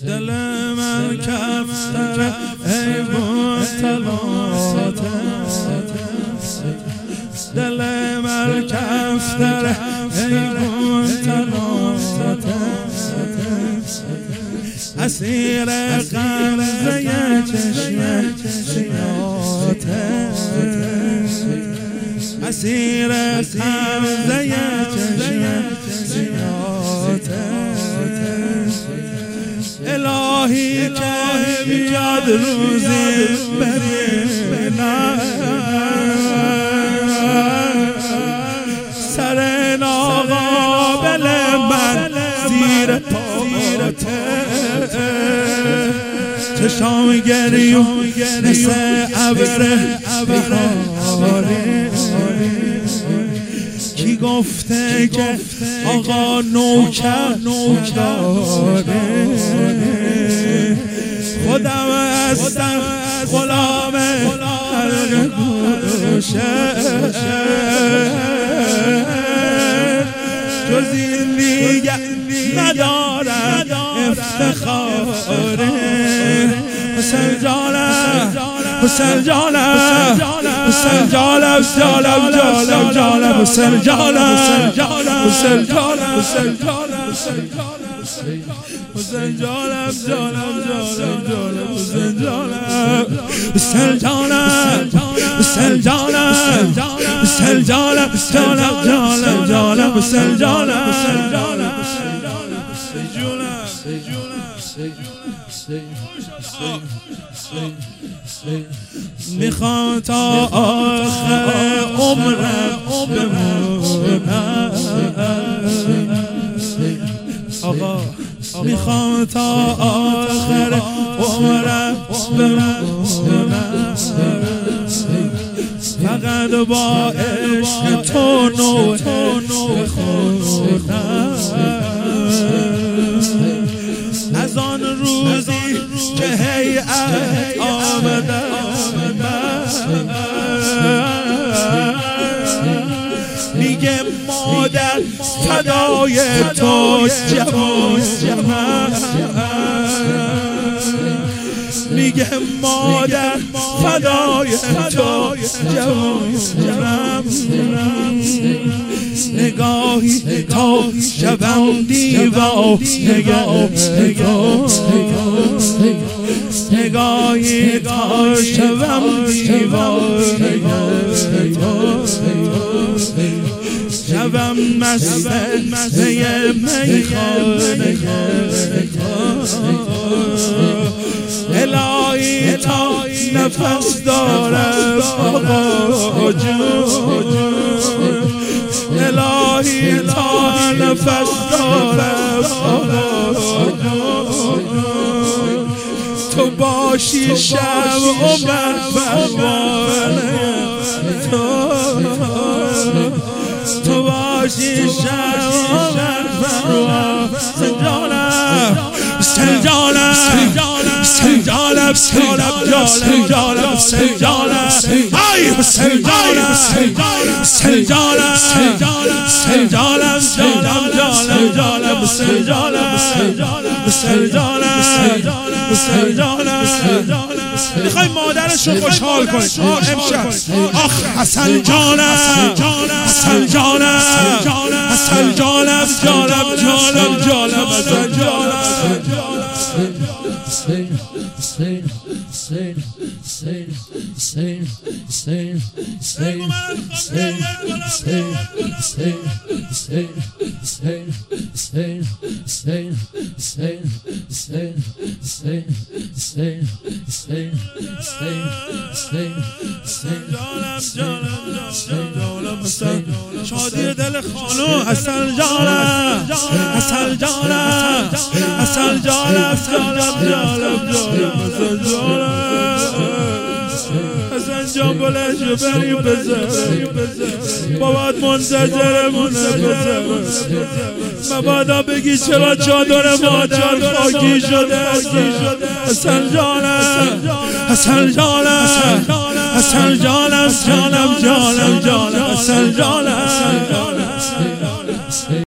دل من کفتر ای مطلعاته، دل من کفتر ای مطلعاته، اسیر غمزه چشم سیاته، اسیر غمزه چشم سیاته. الهی که بیاد روزی ببینم سر ناقابل من زیر پاته، چشام گریون مثل ابر بهاره، کی گفته که آقا نوکر داره، خودم هستم غلام حلق گوشه، جز این دیگه ندارم افتخاره. حسین جانم، حسین جانم، حسین جانم، جانم جانم جانم، حسین جانم، حسین جانم، حسین جانم، حسین جانم، جانم جانم جانم، حسین جانم، حسین جانم، حسین جانم، حسین جانم، جانم جانم جانم، حسین جانم، حسین جانم، میخوام تا آخر عمرم بمونم آقا، میخوام تا آخر عمرم بمونم، فقط با عشق تو نوح بخونم، از آن روزی که هیئت آمدم میگه مادر فدای تو جوانم، میگه مادر فدای تو جوانم، نگاهی تا شبم دیوانه تو، نگاهی تا شبم دیوانه تو، شبم مست میخانه تو، الهی تا نفس دارم آقا جون، الهی تا نفس دارم آقا جون، تو باشی شب عمر پروانه تو باشی شب عمر پروانه. سنجانم سنجانم سنجانم سنجانم جانم سنجانم ای سنجانم سنجانم سنجانم سنجانم جانم جانم جانم سنجانم سنجانم سنجانم. میخوایم مادرش رو خوشحال کنیم امشب. آخ حسن جانم، حسن جانم، حسن جانم، جانم جانم جانم، حسن جانم. شادی دل خانو حسن جانم، حسن جانم، حسن جانم، جانم جانم جانم، حسن جانم. حسن جان بلند شو بریم بزن، بابات منتظرمونه بزن، مبادا بگی چرا چادر مادر خاکی شده. حسن جانم، حسن جانم، حسن جانم، جانم جانم جانم، حسن جانم.